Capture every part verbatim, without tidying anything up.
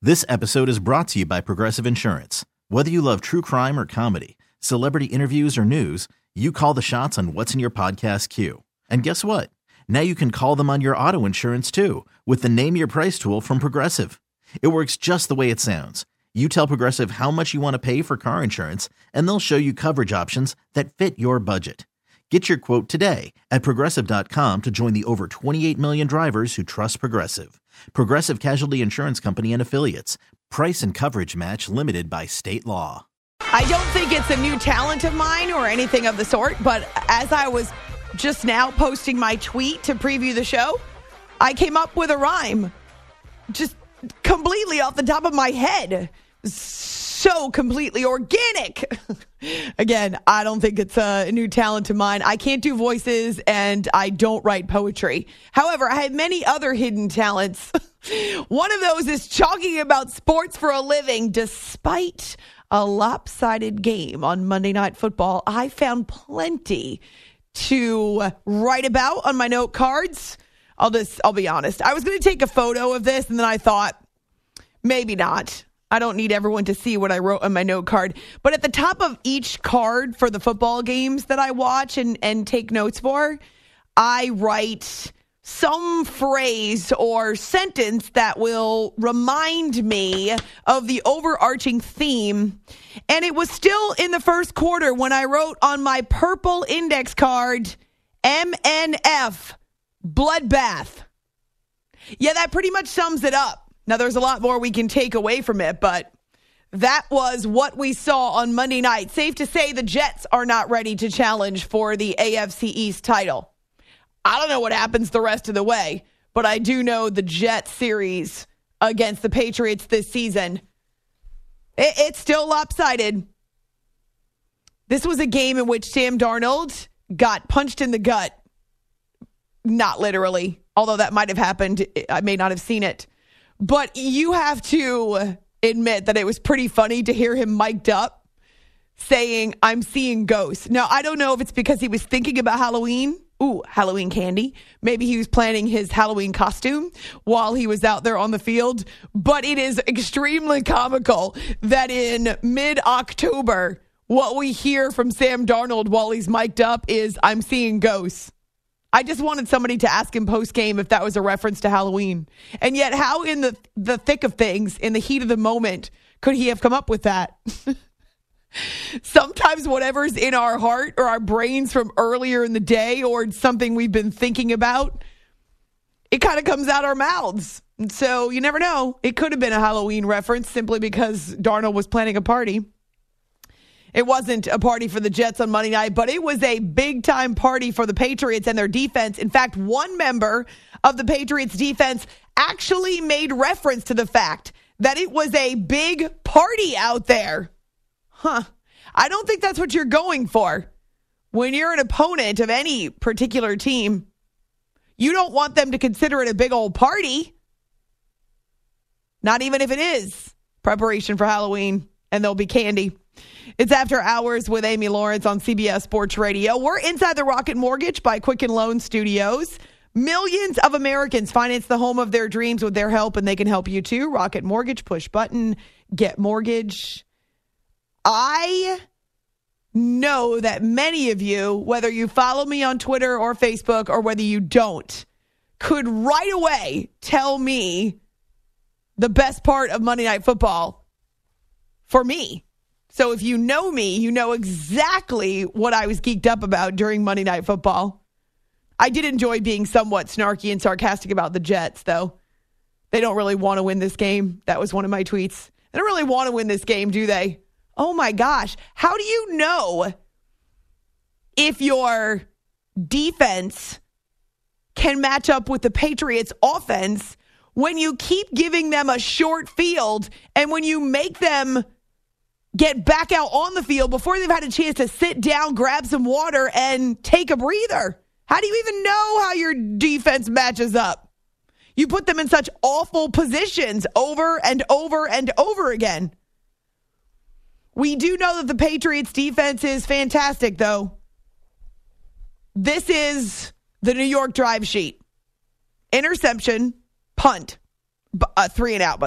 This episode is brought to you by Progressive Insurance. Whether you love true crime or comedy, celebrity interviews or news, you call the shots on what's in your podcast queue. And guess what? Now you can call them on your auto insurance too with the Name Your Price tool from Progressive. It works just the way it sounds. You tell Progressive how much you want to pay for car insurance, and they'll show you coverage options that fit your budget. Get your quote today at Progressive dot com to join the over twenty-eight million drivers who trust Progressive. Progressive Casualty Insurance Company and Affiliates. Price and coverage match limited by state law. I don't think it's a new talent of mine or anything of the sort, but as I was just now posting my tweet to preview the show, I came up with a rhyme. Just completely off the top of my head. So completely organic. Again, I don't think it's a new talent of mine. I can't do voices and I don't write poetry. However, I have many other hidden talents. One of those is talking about sports for a living. Despite a lopsided game on Monday Night Football, I found plenty to write about on my note cards. I'll just, I'll be honest. I was going to take a photo of this and then I thought, maybe not. I don't need everyone to see what I wrote on my note card. But at the top of each card for the football games that I watch and, and take notes for, I write some phrase or sentence that will remind me of the overarching theme. And it was still in the first quarter when I wrote on my purple index card, M N F, bloodbath. Yeah, that pretty much sums it up. Now, there's a lot more we can take away from it, but that was what we saw on Monday night. Safe to say the Jets are not ready to challenge for the A F C East title. I don't know what happens the rest of the way, but I do know the Jets series against the Patriots this season, it, it's still lopsided. This was a game in which Sam Darnold got punched in the gut. Not literally, although that might have happened. I may not have seen it. But you have to admit that it was pretty funny to hear him mic'd up saying, I'm seeing ghosts. Now, I don't know if it's because he was thinking about Halloween. Ooh, Halloween candy. Maybe he was planning his Halloween costume while he was out there on the field. But it is extremely comical that in mid-October, what we hear from Sam Darnold while he's mic'd up is, I'm seeing ghosts. I just wanted somebody to ask him post-game if that was a reference to Halloween. And yet, how in the, the thick of things, in the heat of the moment, could he have come up with that? Sometimes whatever's in our heart or our brains from earlier in the day or something we've been thinking about, it kind of comes out our mouths. And so you never know. It could have been a Halloween reference simply because Darnold was planning a party. It wasn't a party for the Jets on Monday night, but it was a big-time party for the Patriots and their defense. In fact, one member of the Patriots defense actually made reference to the fact that it was a big party out there. Huh. I don't think that's what you're going for. When you're an opponent of any particular team, you don't want them to consider it a big old party. Not even if it is preparation for Halloween and there'll be candy. It's After Hours with Amy Lawrence on C B S Sports Radio. We're inside the Rocket Mortgage by Quicken Loan Studios. Millions of Americans finance the home of their dreams with their help, and they can help you too. Rocket Mortgage, push button, get mortgage. I know that many of you, whether you follow me on Twitter or Facebook or whether you don't, could right away tell me the best part of Monday Night Football for me. So if you know me, you know exactly what I was geeked up about during Monday Night Football. I did enjoy being somewhat snarky and sarcastic about the Jets, though. They don't really want to win this game. That was one of my tweets. They don't really want to win this game, do they? Oh my gosh. How do you know if your defense can match up with the Patriots offense when you keep giving them a short field and when you make them get back out on the field before they've had a chance to sit down, grab some water, and take a breather? How do you even know how your defense matches up? You put them in such awful positions over and over and over again. We do know that the Patriots defense is fantastic, though. This is the New York drive sheet. Interception, punt, uh, three and out, by the way.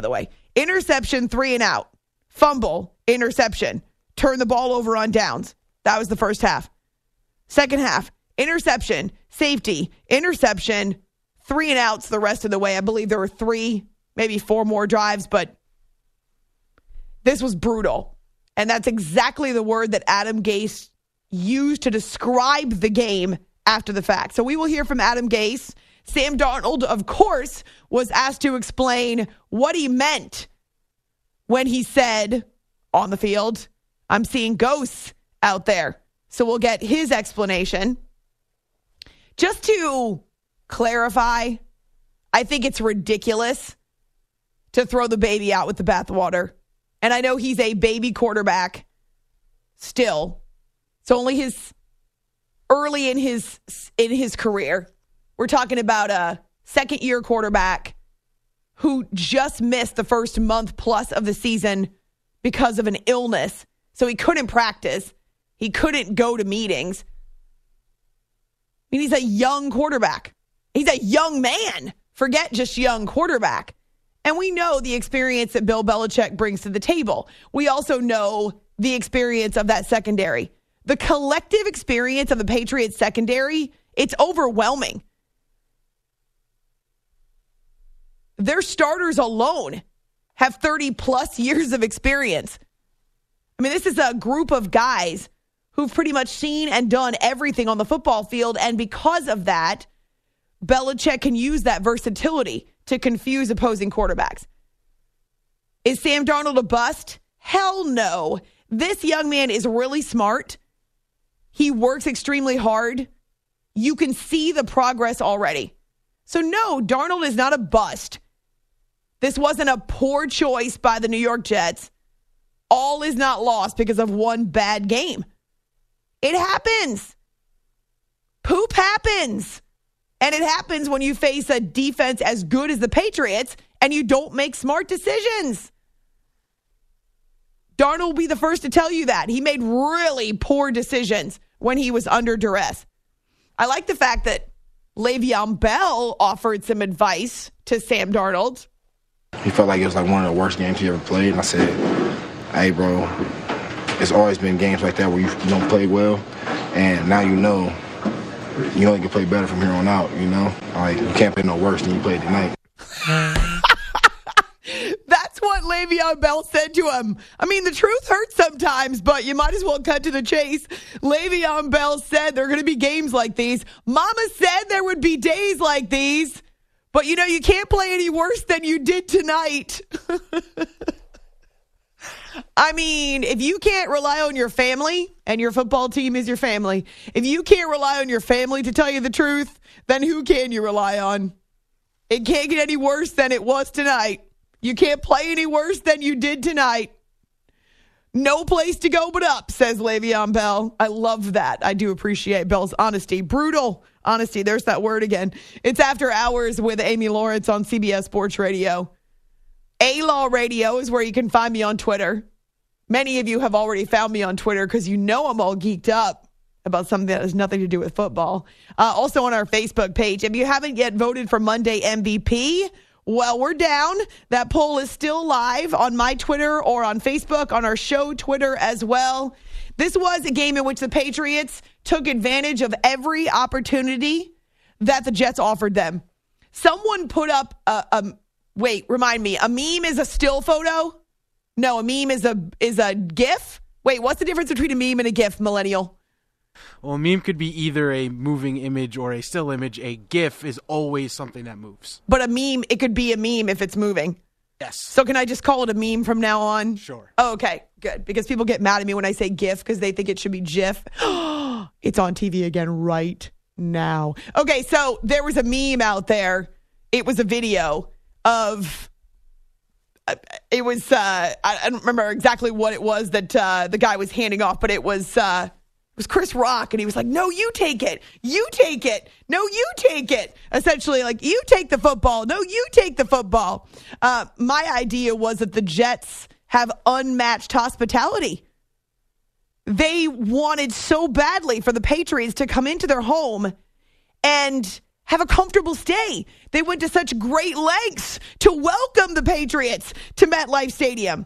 Interception, three and out. Fumble, interception. Turn the ball over on downs. That was the first half. Second half, interception, safety, interception, three and outs the rest of the way. I believe there were three, maybe four more drives, but this was brutal. And that's exactly the word that Adam Gase used to describe the game after the fact. So we will hear from Adam Gase. Sam Darnold, of course, was asked to explain what he meant when he said on the field, I'm seeing ghosts out there. So we'll get his explanation. Just to clarify, I think it's ridiculous to throw the baby out with the bathwater. And I know he's a baby quarterback still. It's only his early in his in his career. We're talking about a second-year quarterback who just missed the first month plus of the season because of an illness. So he couldn't practice. He couldn't go to meetings. I mean, he's a young quarterback. He's a young man. Forget just young quarterback. And we know the experience that Bill Belichick brings to the table. We also know the experience of that secondary. The collective experience of the Patriots secondary, it's overwhelming. Their starters alone have thirty plus years of experience. I mean, this is a group of guys who've pretty much seen and done everything on the football field. And because of that, Belichick can use that versatility to confuse opposing quarterbacks. Is Sam Darnold a bust? Hell no. This young man is really smart. He works extremely hard. You can see the progress already. So no, Darnold is not a bust. This wasn't a poor choice by the New York Jets. All is not lost because of one bad game. It happens. Poop happens. And it happens when you face a defense as good as the Patriots and you don't make smart decisions. Darnold will be the first to tell you that. He made really poor decisions when he was under duress. I like the fact that Le'Veon Bell offered some advice to Sam Darnold. He felt like it was like one of the worst games he ever played. And I said, hey, bro, it's always been games like that where you don't play well. And now you know you only can play better from here on out, you know? Like, you can't play no worse than you played tonight. That's what Le'Veon Bell said to him. I mean, the truth hurts sometimes, but you might as well cut to the chase. Le'Veon Bell said there are going to be games like these. Mama said there would be days like these. But, you know, you can't play any worse than you did tonight. I mean, if you can't rely on your family, and your football team is your family, if you can't rely on your family to tell you the truth, then who can you rely on? It can't get any worse than it was tonight. You can't play any worse than you did tonight. No place to go but up, says Le'Veon Bell. I love that. I do appreciate Bell's honesty. Brutal honesty. There's that word again. It's After Hours with Amy Lawrence on C B S Sports Radio. A-Law Radio is where you can find me on Twitter. Many of you have already found me on Twitter because you know I'm all geeked up about something that has nothing to do with football. Uh, also on our Facebook page. If you haven't yet voted for Monday M V P, well, we're down. That poll is still live on my Twitter or on Facebook, on our show Twitter as well. This was a game in which the Patriots took advantage of every opportunity that the Jets offered them. Someone put up a, a wait, remind me, a meme is a still photo? No, a meme is a is a GIF? Wait, what's the difference between a meme and a GIF, millennial? Well, a meme could be either a moving image or a still image. A GIF is always something that moves. But a meme, it could be a meme if it's moving. Yes. So can I just call it a meme from now on? Sure. Oh, okay, good. Because people get mad at me when I say GIF because they think it should be GIF. It's on T V again right now. Okay, so there was a meme out there. It was a video of... It was, uh, I don't remember exactly what it was that uh, the guy was handing off, but it was... Uh, It was Chris Rock, and he was like, no, you take it. You take it. No, you take it. Essentially, like, you take the football. No, you take the football. Uh, my idea was that the Jets have unmatched hospitality. They wanted so badly for the Patriots to come into their home and have a comfortable stay. They went to such great lengths to welcome the Patriots to MetLife Stadium.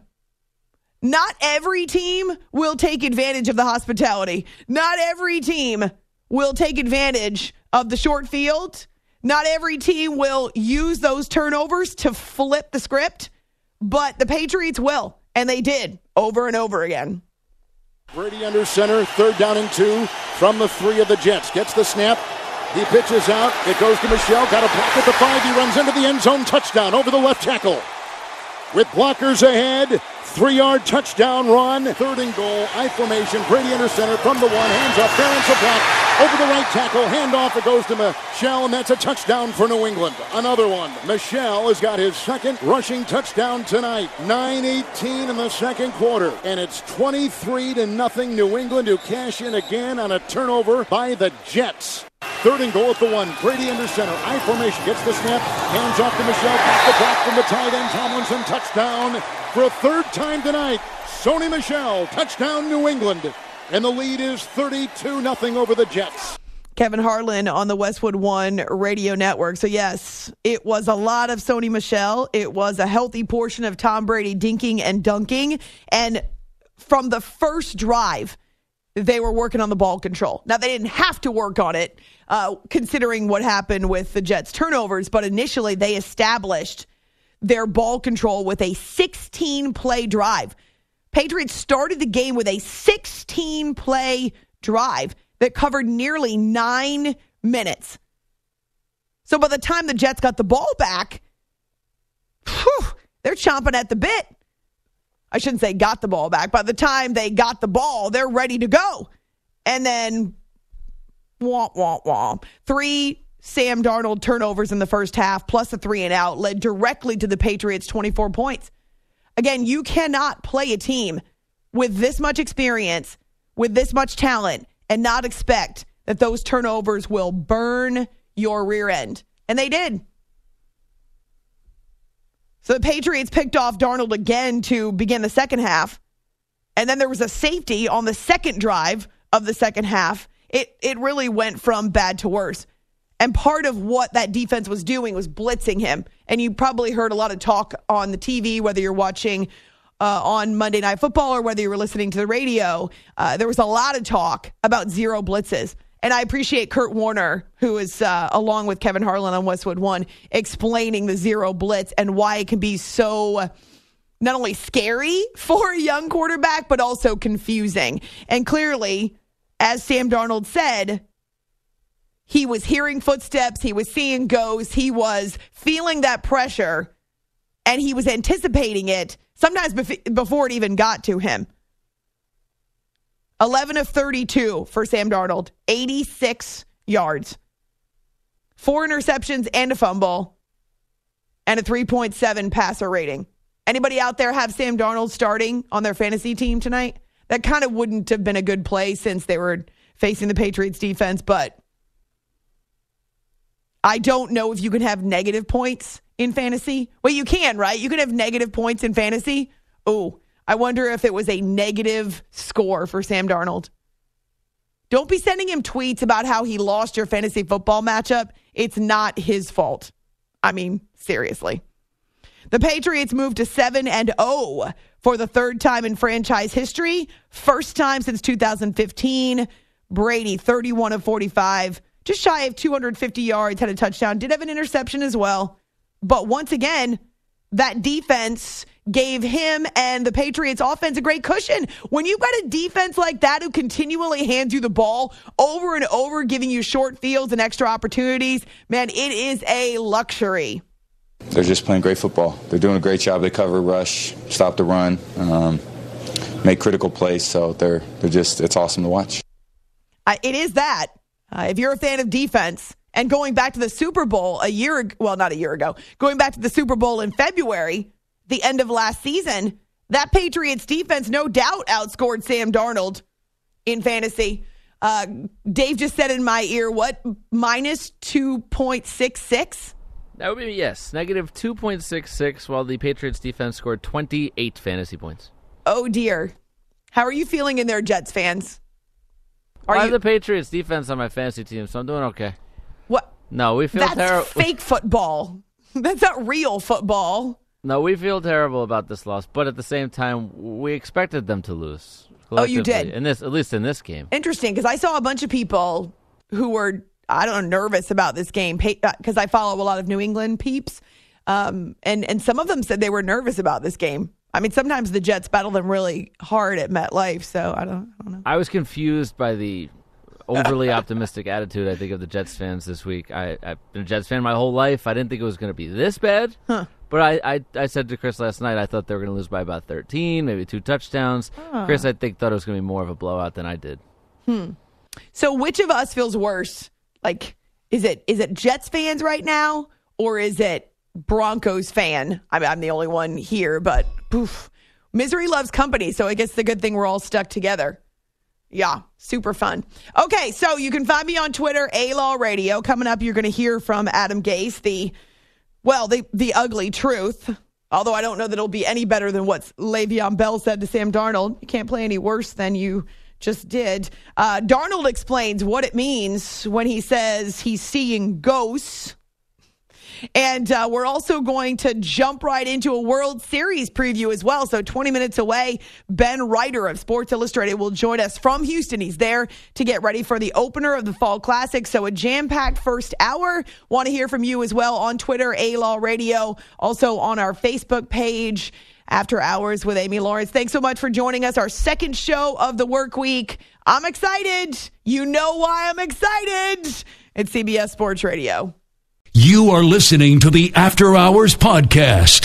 Not every team will take advantage of the hospitality. Not every team will take advantage of the short field. Not every team will use those turnovers to flip the script, but the Patriots will, and they did over and over again. Brady under center, third down and two from the three of the Jets. Gets the snap. He pitches out. It goes to Michel. Got a block at the five. He runs into the end zone. Touchdown over the left tackle. With blockers ahead, three-yard touchdown run. Third and goal. I formation. Brady under center from the one. Hands up. Ferentz a block. Over the right tackle. Handoff. It goes to Michel, and that's a touchdown for New England. Another one. Michel has got his second rushing touchdown tonight. nine eighteen in the second quarter. And it's twenty-three to nothing. New England who cash in again on a turnover by the Jets. Third and goal at the one. Brady under center. I formation. Gets the snap. Hands off to Michel. Back the block from the tight end. Tomlinson touchdown for a third time tonight. Sony Michel. Touchdown New England. And the lead is thirty-two nothing over the Jets. Kevin Harlan on the Westwood One radio network. So, yes, it was a lot of Sony Michel. It was a healthy portion of Tom Brady dinking and dunking. And from the first drive, they were working on the ball control. Now, they didn't have to work on it, uh, considering what happened with the Jets' turnovers. But initially, they established their ball control with a sixteen-play drive. Patriots started the game with a sixteen-play drive that covered nearly nine minutes. So by the time the Jets got the ball back, whew, they're chomping at the bit. I shouldn't say got the ball back. By the time they got the ball, they're ready to go. And then, womp, womp, womp. Three Sam Darnold turnovers in the first half, plus a three and out, led directly to the Patriots' twenty-four points. Again, you cannot play a team with this much experience, with this much talent, and not expect that those turnovers will burn your rear end. And they did. So the Patriots picked off Darnold again to begin the second half. And then there was a safety on the second drive of the second half. It it really went from bad to worse. And part of what that defense was doing was blitzing him. And you probably heard a lot of talk on the T V, whether you're watching uh, on Monday Night Football or whether you were listening to the radio. Uh, there was a lot of talk about zero blitzes. And I appreciate Kurt Warner, who is, uh, along with Kevin Harlan on Westwood One, explaining the zero blitz and why it can be so not only scary for a young quarterback, but also confusing. And clearly, as Sam Darnold said, he was hearing footsteps, he was seeing ghosts, he was feeling that pressure, and he was anticipating it sometimes bef- before it even got to him. eleven of thirty-two for Sam Darnold, eighty-six yards, four interceptions and a fumble, and a three point seven passer rating. Anybody out there have Sam Darnold starting on their fantasy team tonight? That kind of wouldn't have been a good play since they were facing the Patriots defense, but I don't know if you can have negative points in fantasy. Well, you can, right? You can have negative points in fantasy. Oh, I wonder if it was a negative score for Sam Darnold. Don't be sending him tweets about how he lost your fantasy football matchup. It's not his fault. I mean, seriously. The Patriots moved to seven and oh for the third time in franchise history. First time since two thousand fifteen. Brady, thirty-one of forty-five. Just shy of two hundred fifty yards, had a touchdown. Did have an interception as well. But once again, that defense gave him and the Patriots offense a great cushion. When you've got a defense like that who continually hands you the ball over and over, giving you short fields and extra opportunities, man, it is a luxury. They're just playing great football. They're doing a great job. They cover, rush, stop the run, um, make critical plays. So they're they're just, it's awesome to watch. Uh, it is that. Uh, if you're a fan of defense, and going back to the Super Bowl a year ago, well, not a year ago, going back to the Super Bowl in February, the end of last season, that Patriots defense no doubt outscored Sam Darnold in fantasy. Uh, Dave just said in my ear, what, minus two point six six? That would be, yes, negative two point six six, while the Patriots defense scored twenty-eight fantasy points. Oh, dear. How are you feeling in there, Jets fans? Are Are I you have the Patriots defense on my fantasy team, so I'm doing okay. What? No, we feel That's terrible. fake football. That's not real football. No, we feel terrible about this loss, but at the same time, we expected them to lose. Oh, you did? In this, at least in this game. Interesting, because I saw a bunch of people who were, I don't know, nervous about this game, because I follow a lot of New England peeps, um, and, and some of them said they were nervous about this game. I mean, sometimes the Jets battle them really hard at MetLife, so I don't, I don't know. I was confused by the overly optimistic attitude, I think, of the Jets fans this week. I, I've been a Jets fan my whole life. I didn't think it was going to be this bad. Huh. But I, I, I said to Chris last night, I thought they were going to lose by about thirteen, maybe two touchdowns. Huh. Chris, I think, thought it was going to be more of a blowout than I did. Hmm. So which of us feels worse? Like, is it is it Jets fans right now, or is it Broncos fan? I mean, I'm the only one here, but poof, misery loves company, so I guess the good thing we're all stuck together. Yeah, super fun. Okay, so you can find me on Twitter, A-Law Radio. Coming up, you're going to hear from Adam Gase, the, well, the, the ugly truth. Although I don't know that it'll be any better than what Le'Veon Bell said to Sam Darnold. You can't play any worse than you just did. Uh, Darnold explains what it means when he says he's seeing ghosts. And uh, we're also going to jump right into a World Series preview as well. So twenty minutes away, Ben Reiter of Sports Illustrated will join us from Houston. He's there to get ready for the opener of the Fall Classic. So a jam-packed first hour. Want to hear from you as well on Twitter, A-Law Radio. Also on our Facebook page, After Hours with Amy Lawrence. Thanks so much for joining us. Our second show of the work week. I'm excited. You know why I'm excited. It's C B S Sports Radio. You are listening to the After Hours Podcast.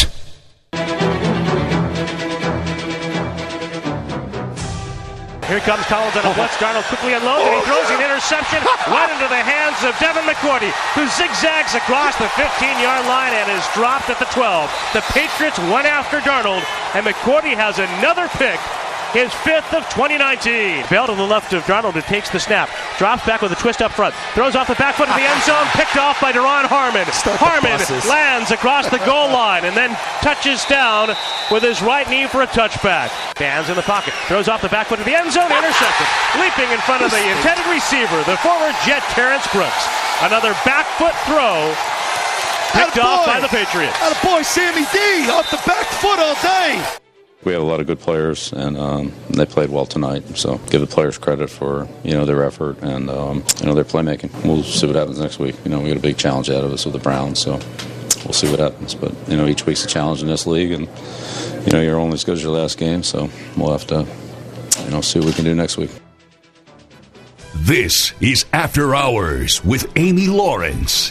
Here comes Collins on a blitz. Darnold quickly unloads, and he throws an interception right into the hands of Devin McCourty, who zigzags across the fifteen-yard line and is dropped at the twelve. The Patriots went after Darnold, and McCourty has another pick. His fifth of twenty nineteen. Bell to the left of Darnold, who takes the snap. Drops back with a twist up front. Throws off the back foot of the end zone. Picked off by Deron Harmon. Harmon lands across the goal line and then touches down with his right knee for a touchback. Hands in the pocket. Throws off the back foot of the end zone. Intercepted. Leaping in front of the intended receiver, the former Jet Terrence Brooks. Another back foot throw. Picked off by the Patriots. Attaboy, Sammy D. Off the back foot all day. We had a lot of good players, and um, they played well tonight. So give the players credit for you know their effort and um, you know their playmaking. We'll see what happens next week. You know we got a big challenge ahead of us with the Browns, so we'll see what happens. But you know each week's a challenge in this league, and you know you're only as good as your last game. So we'll have to you know see what we can do next week. This is After Hours with Amy Lawrence.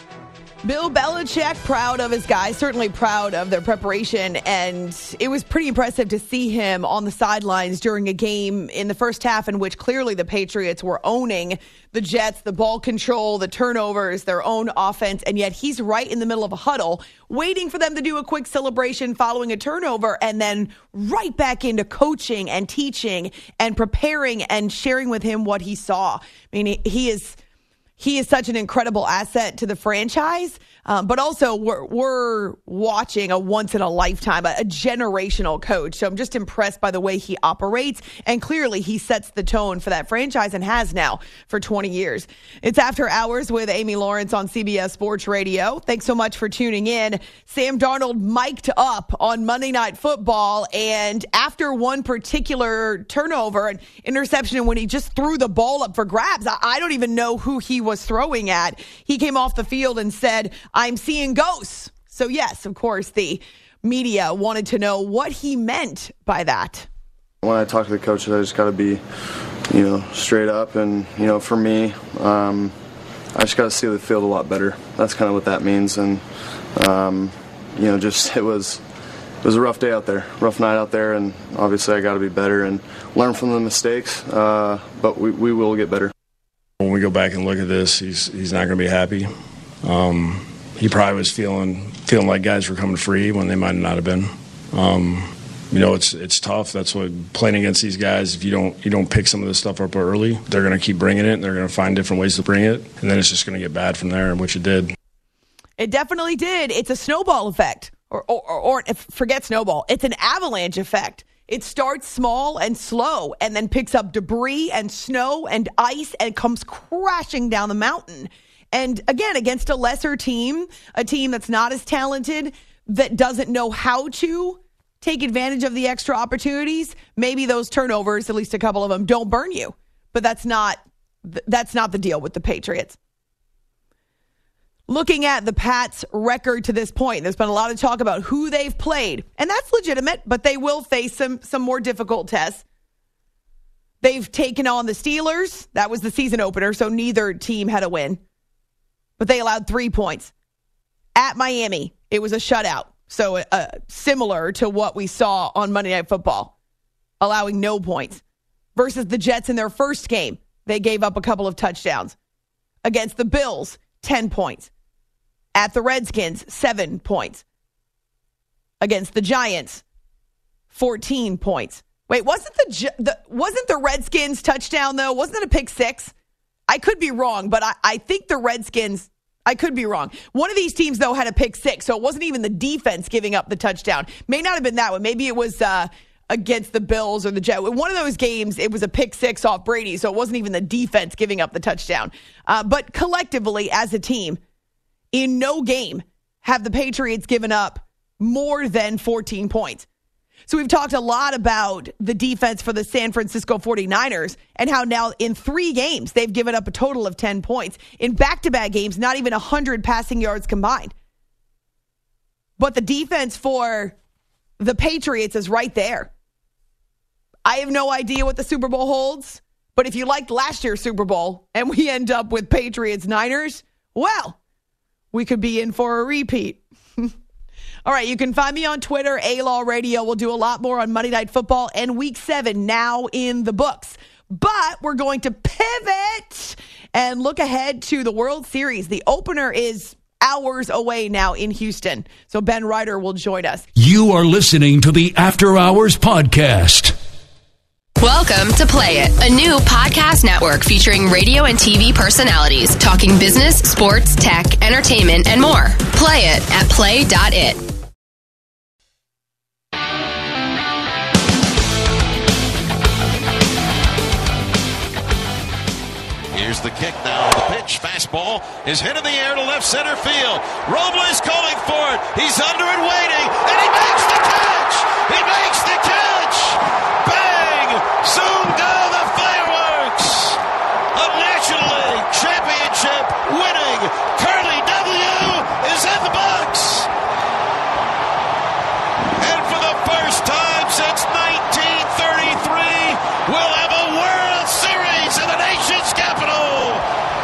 Bill Belichick, proud of his guys, certainly proud of their preparation, and it was pretty impressive to see him on the sidelines during a game in the first half in which clearly the Patriots were owning the Jets, the ball control, the turnovers, their own offense, and yet he's right in the middle of a huddle, waiting for them to do a quick celebration following a turnover, and then right back into coaching and teaching and preparing and sharing with him what he saw. I mean, he, he is... He is such an incredible asset to the franchise, um, but also we're, we're watching a once-in-a-lifetime, a, a generational coach. So I'm just impressed by the way he operates, and clearly he sets the tone for that franchise and has now for twenty years. It's After Hours with Amy Lawrence on C B S Sports Radio. Thanks so much for tuning in. Sam Darnold mic'd up on Monday Night Football, and after one particular turnover, an interception, when he just threw the ball up for grabs, I, I don't even know who he was was throwing at. He came off the field and said, "I'm seeing ghosts." So yes, of course, the media wanted to know what he meant by that. When I talk to the coaches, I just got to be, you know, straight up. And, you know, for me, um, I just got to see the field a lot better. That's kind of what that means. And, um, you know, just it was it was a rough day out there, rough night out there. And obviously I got to be better and learn from the mistakes. Uh, but we, we will get better. When we go back and look at this, he's he's not going to be happy. Um, he probably was feeling feeling like guys were coming free when they might not have been. Um, you know, it's it's tough. That's what playing against these guys. If you don't you don't pick some of this stuff up early, they're going to keep bringing it, and they're going to find different ways to bring it, and then it's just going to get bad from there, which it did. It definitely did. It's a snowball effect, or or, or, or forget snowball. It's an avalanche effect. It starts small and slow and then picks up debris and snow and ice and comes crashing down the mountain. And again, against a lesser team, a team that's not as talented, that doesn't know how to take advantage of the extra opportunities, maybe those turnovers, at least a couple of them, don't burn you. But that's not that's not the deal with the Patriots. Looking at the Pats' record to this point, there's been a lot of talk about who they've played, and that's legitimate, but they will face some, some more difficult tests. They've taken on the Steelers. That was the season opener, so neither team had a win. But they allowed three points. At Miami, it was a shutout, so uh, similar to what we saw on Monday Night Football, allowing no points. Versus the Jets in their first game, they gave up a couple of touchdowns. Against the Bills, ten points. At the Redskins, seven points. Against the Giants, fourteen points. Wait, wasn't the, the wasn't the Redskins touchdown, though? Wasn't it a pick six? I could be wrong, but I, I think the Redskins, I could be wrong. One of these teams, though, had a pick six, so it wasn't even the defense giving up the touchdown. May not have been that one. Maybe it was uh, against the Bills or the Jets. One of those games, it was a pick six off Brady, so it wasn't even the defense giving up the touchdown. Uh, but collectively, as a team, in no game have the Patriots given up more than fourteen points. So we've talked a lot about the defense for the San Francisco forty-niners and how now in three games they've given up a total of ten points. In back-to-back games, not even one hundred passing yards combined. But the defense for the Patriots is right there. I have no idea what the Super Bowl holds, but if you liked last year's Super Bowl and we end up with Patriots-Niners, well, we could be in for a repeat. All right, you can find me on Twitter, A-Law Radio. We'll do a lot more on Monday Night Football and Week seven now in the books. But we're going to pivot and look ahead to the World Series. The opener is hours away now in Houston. So Ben Ryder will join us. You are listening to the After Hours Podcast. Welcome to Play It, a new podcast network featuring radio and T V personalities talking business, sports, tech, entertainment, and more. Play it at play dot it. Here's the kick now. The pitch, fastball is hit in the air to left center field. Robles calling for it. He's under it waiting, and he makes the catch. He makes the catch. Bang! Soon go the fireworks. A National League championship winning Curly W is in the box. And for the first time since nineteen thirty-three, we'll have a World Series in the nation's capital.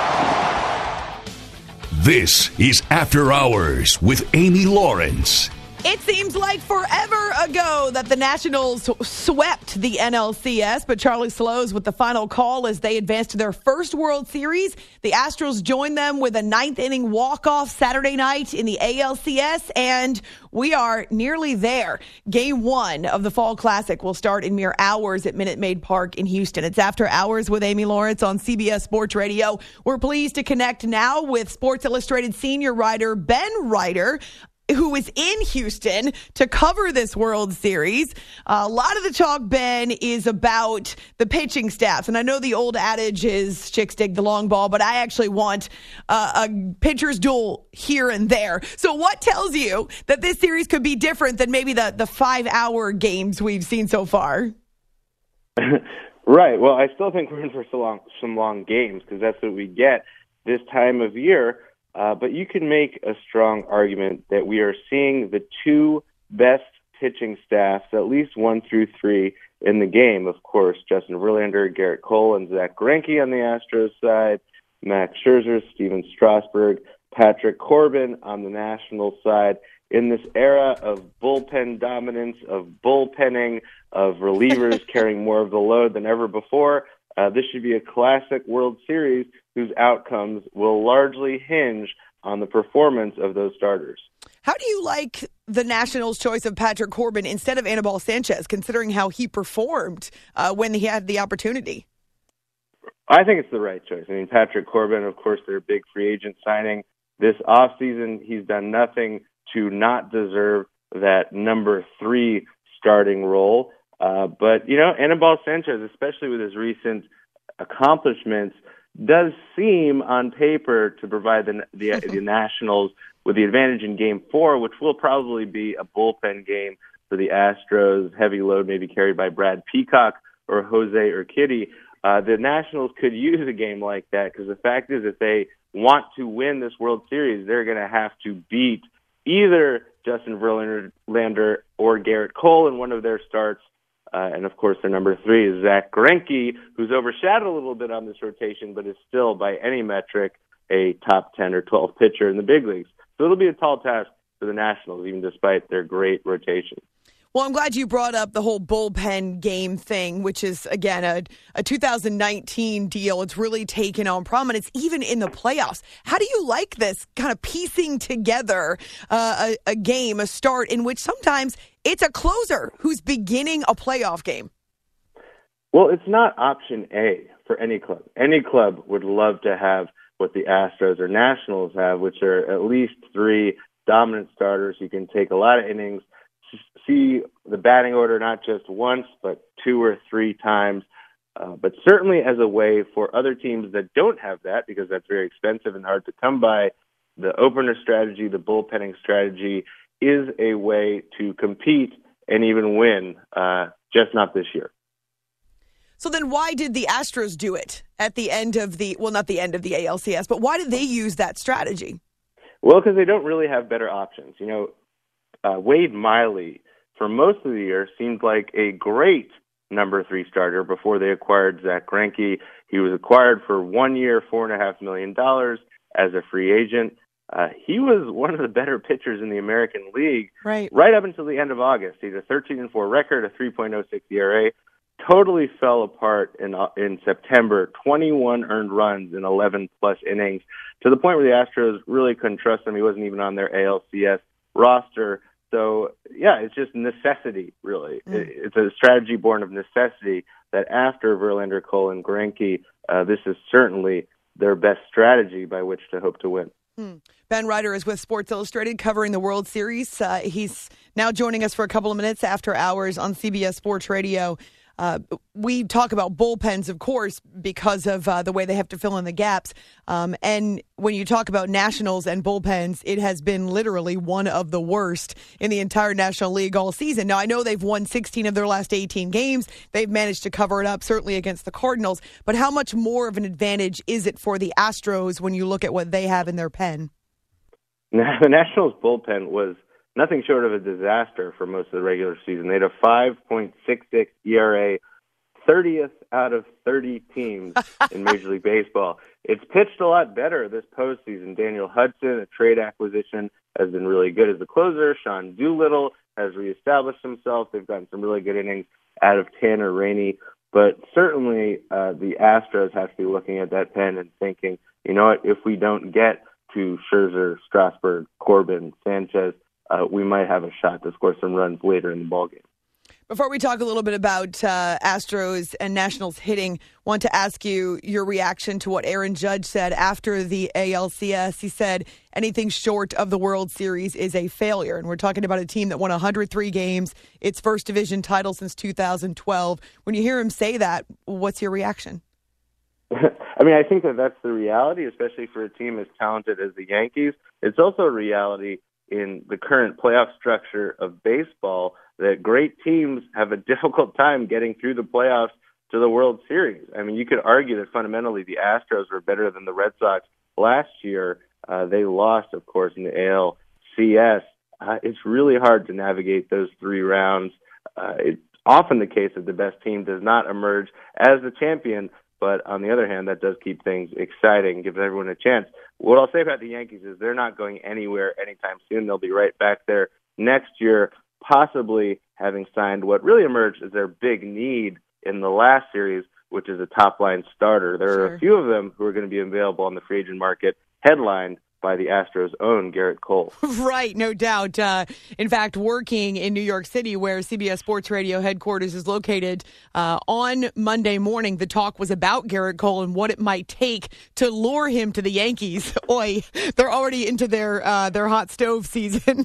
This is After Hours with Amy Lawrence. It seems like forever ago that the Nationals swept the N L C S, but Charlie Slows with the final call as they advanced to their first World Series. The Astros joined them with a ninth inning walk-off Saturday night in the A L C S, and we are nearly there. Game one of the Fall Classic will start in mere hours at Minute Maid Park in Houston. It's After Hours with Amy Lawrence on C B S Sports Radio. We're pleased to connect now with Sports Illustrated senior writer Ben Ryder, who is in Houston to cover this World Series. Uh, a lot of the talk, Ben, is about the pitching staffs. And I know the old adage is chicks dig the long ball, but I actually want uh, a pitcher's duel here and there. So what tells you that this series could be different than maybe the, the five-hour games we've seen so far? Right. Well, I still think we're in for so long, some long games because that's what we get this time of year. Uh, but you can make a strong argument that we are seeing the two best pitching staffs, at least one through three, in the game. Of course, Justin Verlander, Garrett Cole, and Zach Greinke on the Astros side, Max Scherzer, Steven Strasburg, Patrick Corbin on the Nationals side. In this era of bullpen dominance, of bullpenning, of relievers carrying more of the load than ever before, uh, this should be a classic World Series whose outcomes will largely hinge on the performance of those starters. How do you like the Nationals' choice of Patrick Corbin instead of Anibal Sanchez, considering how he performed uh, when he had the opportunity? I think it's the right choice. I mean, Patrick Corbin, of course, their big free agent signing this offseason. He's done nothing to not deserve that number three starting role. Uh, but, you know, Anibal Sanchez, especially with his recent accomplishments, does seem on paper to provide the, the, the Nationals with the advantage in game four, which will probably be a bullpen game for the Astros. Heavy load maybe carried by Brad Peacock or Jose Urquidy. Uh, the Nationals could use a game like that because the fact is if they want to win this World Series, they're going to have to beat either Justin Verlander or Garrett Cole in one of their starts. Uh, and, of course, their number three is Zach Greinke, who's overshadowed a little bit on this rotation, but is still, by any metric, a top ten or twelve pitcher in the big leagues. So it'll be a tall task for the Nationals, even despite their great rotation. Well, I'm glad you brought up the whole bullpen game thing, which is, again, a, a two thousand nineteen deal. It's really taken on prominence, even in the playoffs. How do you like this kind of piecing together uh, a, a game, a start, in which sometimes it's a closer who's beginning a playoff game? Well, it's not option A for any club. Any club would love to have what the Astros or Nationals have, which are at least three dominant starters who can take a lot of innings, see the batting order not just once, but two or three times, uh, but certainly as a way for other teams that don't have that, because that's very expensive and hard to come by, the opener strategy, the bullpenning strategy is a way to compete and even win, uh, just not this year. So then why did the Astros do it at the end of the, well, not the end of the A L C S, but why did they use that strategy? Well, because they don't really have better options. You know, uh, Wade Miley, for most of the year, seemed like a great number three starter before they acquired Zach Greinke. He was acquired for one year, four and a half million dollars as a free agent. Uh, he was one of the better pitchers in the American League right, right up until the end of August. He had a thirteen and four record, a three point oh six E R A. Totally fell apart in uh, in September. twenty-one earned runs in eleven plus innings, to the point where the Astros really couldn't trust him. He wasn't even on their A L C S roster. So, yeah, it's just necessity, really. Mm. It, it's a strategy born of necessity that after Verlander, Cole, and Greinke, uh, this is certainly their best strategy by which to hope to win. Mm. Ben Ryder is with Sports Illustrated covering the World Series. Uh, he's now joining us for a couple of minutes after hours on C B S Sports Radio. Uh, we talk about bullpens, of course, because of uh, the way they have to fill in the gaps. Um, and when you talk about Nationals and bullpens, it has been literally one of the worst in the entire National League all season. Now, I know they've won sixteen of their last eighteen games. They've managed to cover it up, certainly against the Cardinals. But how much more of an advantage is it for the Astros when you look at what they have in their pen? Now, the Nationals bullpen was nothing short of a disaster for most of the regular season. They had a five point six six E R A, thirtieth out of thirty teams in Major League Baseball. It's pitched a lot better this postseason. Daniel Hudson, a trade acquisition, has been really good as the closer. Sean Doolittle has reestablished himself. They've gotten some really good innings out of Tanner Rainey. But certainly uh, the Astros have to be looking at that pen and thinking, you know what, if we don't get to Scherzer, Strasburg, Corbin, Sanchez, Uh, we might have a shot to score some runs later in the ballgame. Before we talk a little bit about uh, Astros and Nationals hitting, want to ask you your reaction to what Aaron Judge said after the A L C S. He said anything short of the World Series is a failure. And we're talking about a team that won one hundred three games, its first division title since two thousand twelve. When you hear him say that, what's your reaction? I mean, I think that that's the reality, especially for a team as talented as the Yankees. It's also a reality in the current playoff structure of baseball that great teams have a difficult time getting through the playoffs to the World Series. I mean, you could argue that fundamentally the Astros were better than the Red Sox last year. Uh, they lost, of course, in the A L C S. Uh, it's really hard to navigate those three rounds. Uh, it's often the case that the best team does not emerge as the champion, but on the other hand, that does keep things exciting, gives everyone a chance. What I'll say about the Yankees is they're not going anywhere anytime soon. They'll be right back there next year, possibly having signed what really emerged as their big need in the last series, which is a top-line starter. There are Sure. a few of them who are going to be available on the free agent market, headlined by the Astros' own Garrett Cole. Right, no doubt. Uh, in fact, working in New York City, where C B S Sports Radio headquarters is located, uh, on Monday morning, the talk was about Garrett Cole and what it might take to lure him to the Yankees. Oi, they're already into their uh, their hot stove season.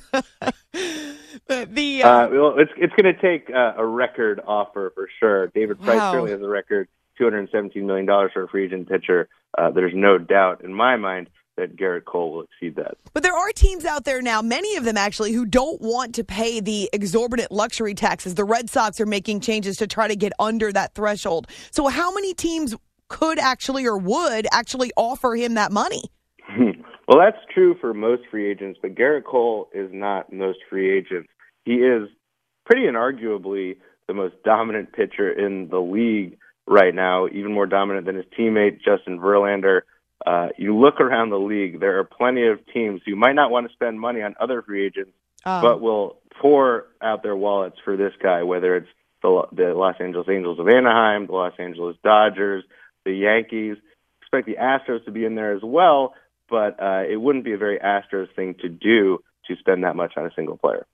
the uh, uh, well, it's it's going to take uh, a record offer for sure. David Price Wow. certainly has a record two hundred seventeen million dollars for a free agent pitcher, uh, there's no doubt in my mind that Garrett Cole will exceed that. But there are teams out there now, many of them actually, who don't want to pay the exorbitant luxury taxes. The Red Sox are making changes to try to get under that threshold. So how many teams could actually or would actually offer him that money? Well, that's true for most free agents, but Garrett Cole is not most free agents. He is pretty inarguably the most dominant pitcher in the league right now, even more dominant than his teammate, Justin Verlander. Uh, you look around the league, there are plenty of teams who might not want to spend money on other free agents, um. but will pour out their wallets for this guy, whether it's the, the Los Angeles Angels of Anaheim, the Los Angeles Dodgers, the Yankees. Expect the Astros to be in there as well, but uh, it wouldn't be a very Astros thing to do to spend that much on a single player.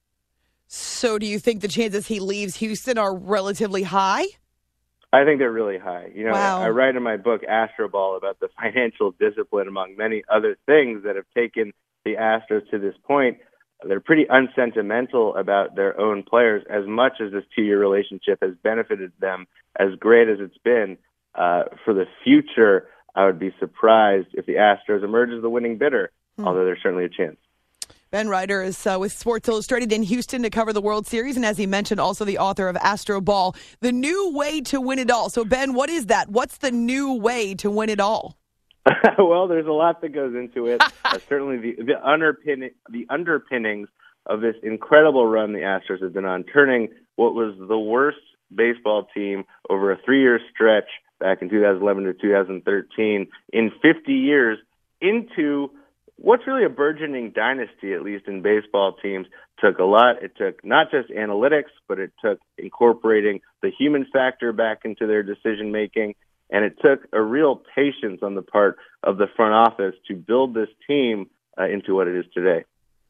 So do you think the chances he leaves Houston are relatively high? I think they're really high. You know, wow. I write in my book, Astro Ball, about the financial discipline among many other things that have taken the Astros to this point. They're pretty unsentimental about their own players as much as this two-year relationship has benefited them, as great as it's been. Uh, for the future, I would be surprised if the Astros emerge as the winning bidder, hmm. although there's certainly a chance. Ben Ryder is uh, with Sports Illustrated in Houston to cover the World Series, and as he mentioned, also the author of Astro Ball, the new way to win it all. So, Ben, what is that? What's the new way to win it all? Well, there's a lot that goes into it. uh, certainly the, the, underpin- the underpinnings of this incredible run the Astros have been on, turning what was the worst baseball team over a three-year stretch back in two thousand eleven to two thousand thirteen in fifty years into what's really a burgeoning dynasty, at least in baseball teams. Took a lot. It took not just analytics, but it took incorporating the human factor back into their decision-making, and it took a real patience on the part of the front office to build this team uh, into what it is today.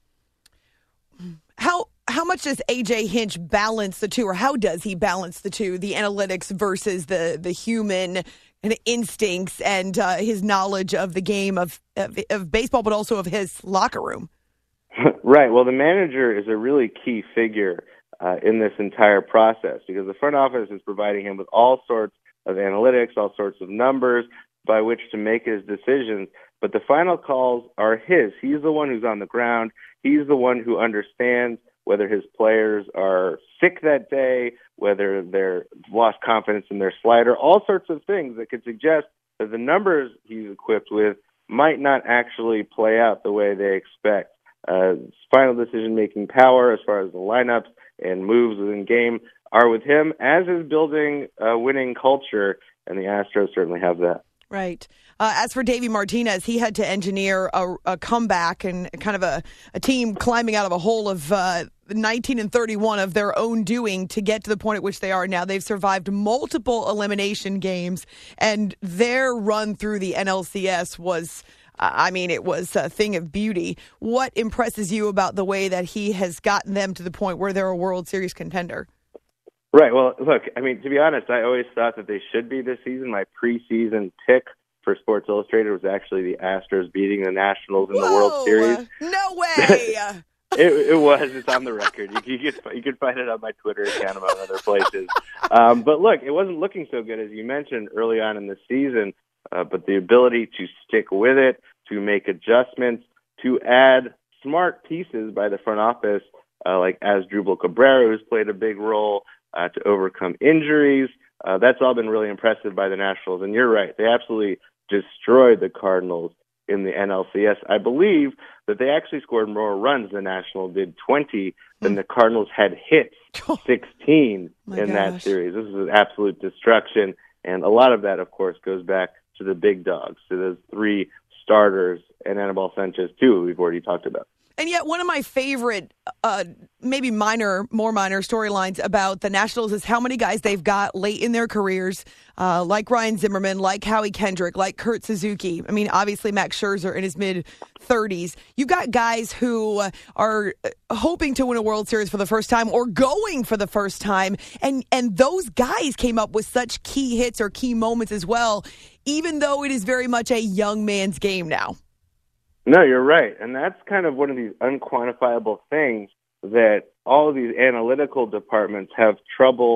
How how much does A J Hinch balance the two, or how does he balance the two, the analytics versus the, the human and instincts and uh, his knowledge of the game of, of of baseball, but also of his locker room? Right. Well, the manager is a really key figure uh, in this entire process because the front office is providing him with all sorts of analytics, all sorts of numbers by which to make his decisions. But the final calls are his. He's the one who's on the ground. He's the one who understands whether his players are sick that day, whether they're lost confidence in their slider, all sorts of things that could suggest that the numbers he's equipped with might not actually play out the way they expect. Uh, final decision-making power as far as the lineups and moves within game are with him, as is building a winning culture, and the Astros certainly have that. Right. Uh, as for Davey Martinez, he had to engineer a, a comeback and kind of a, a team climbing out of a hole of uh, nineteen and thirty-one of their own doing to get to the point at which they are now. They've survived multiple elimination games, and their run through the N L C S was, I mean, it was a thing of beauty. What impresses you about the way that he has gotten them to the point where they're a World Series contender? Right. Well, look, I mean, to be honest, I always thought that they should be this season. My preseason pick for Sports Illustrated was actually the Astros beating the Nationals in Whoa, the World Series. No way! it, it was. It's on the record. You, you, can, you can find it on my Twitter account among other places. Um, but look, it wasn't looking so good, as you mentioned, early on in the season. Uh, but the ability to stick with it, to make adjustments, to add smart pieces by the front office, uh, like Asdrubal Cabrera, who's played a big role, Uh, to overcome injuries. Uh, that's all been really impressive by the Nationals. And you're right, they absolutely destroyed the Cardinals in the N L C S. I believe that they actually scored more runs than the Nationals did, twenty, than the Cardinals had hits, sixteen oh in gosh. that series. This is an absolute destruction. And a lot of that, of course, goes back to the big dogs, to those three starters, and Anibal Sanchez, too, who we've already talked about. And yet one of my favorite, uh, maybe minor, more minor storylines about the Nationals is how many guys they've got late in their careers, uh, like Ryan Zimmerman, like Howie Kendrick, like Kurt Suzuki. I mean, obviously Max Scherzer in his mid-thirties. You've got guys who are hoping to win a World Series for the first time or going for the first time. And, and those guys came up with such key hits or key moments as well, even though it is very much a young man's game now. No, you're right. And that's kind of one of these unquantifiable things that all of these analytical departments have trouble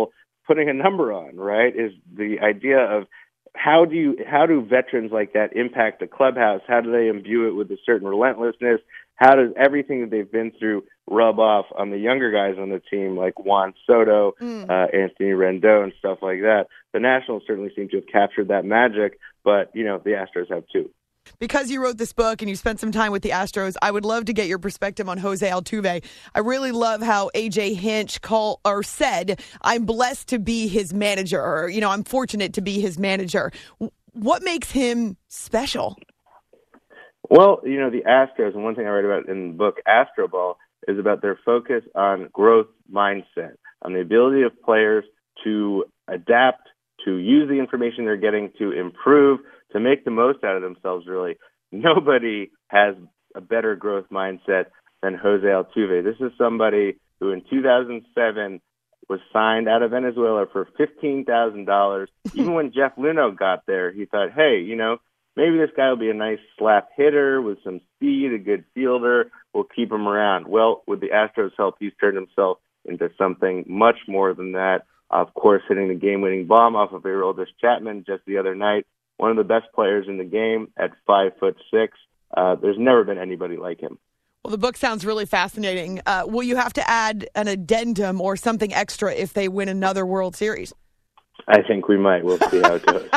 putting a number on, right, is the idea of how do you how do veterans like that impact the clubhouse? How do they imbue it with a certain relentlessness? How does everything that they've been through rub off on the younger guys on the team, like Juan Soto, mm. uh, Anthony Rendon, and stuff like that? The Nationals certainly seem to have captured that magic, but, you know, the Astros have too. Because you wrote this book and you spent some time with the Astros, I would love to get your perspective on Jose Altuve. I really love how A J Hinch call or said, "I'm blessed to be his manager," or, you know, "I'm fortunate to be his manager." What makes him special? Well, you know, the Astros, and one thing I write about in the book, Astro Ball, is about their focus on growth mindset, on the ability of players to adapt, to use the information they're getting to improve, to make the most out of themselves, really. Nobody has a better growth mindset than Jose Altuve. This is somebody who in two thousand seven was signed out of Venezuela for fifteen thousand dollars. Even when Jeff Luhnow got there, he thought, hey, you know, maybe this guy will be a nice slap hitter with some speed, a good fielder. We'll keep him around. Well, with the Astros' help, he's turned himself into something much more than that. Of course, hitting the game-winning bomb off of Aroldis Chapman just the other night. One of the best players in the game at five foot six. Uh, there's never been anybody like him. Well, the book sounds really fascinating. Uh, will you have to add an addendum or something extra if they win another World Series? I think we might. We'll see how it goes.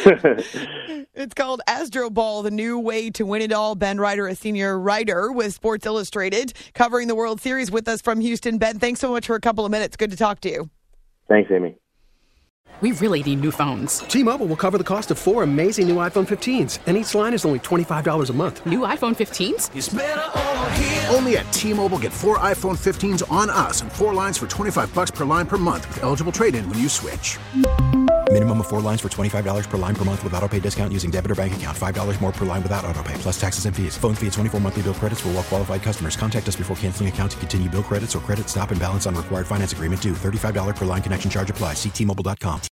It's called Astro Ball, the new way to win it all. Ben Reiter, a senior writer with Sports Illustrated, covering the World Series with us from Houston. Ben, thanks so much for a couple of minutes. Good to talk to you. Thanks, Amy. We really need new phones. T-Mobile will cover the cost of four amazing new iPhone fifteens, and each line is only twenty-five dollars a month. New iPhone fifteens? It's better over here. Only at T-Mobile, get four iPhone fifteens on us and four lines for twenty-five dollars per line per month with eligible trade-in when you switch. Minimum of four lines for twenty-five dollars per line per month with autopay discount using debit or bank account. five dollars more per line without autopay, plus taxes and fees. Phone fee at twenty-four monthly bill credits for well-qualified customers. Contact us before canceling account to continue bill credits or credit stop and balance on required finance agreement due. thirty-five dollars per line connection charge applies. See T Mobile dot com.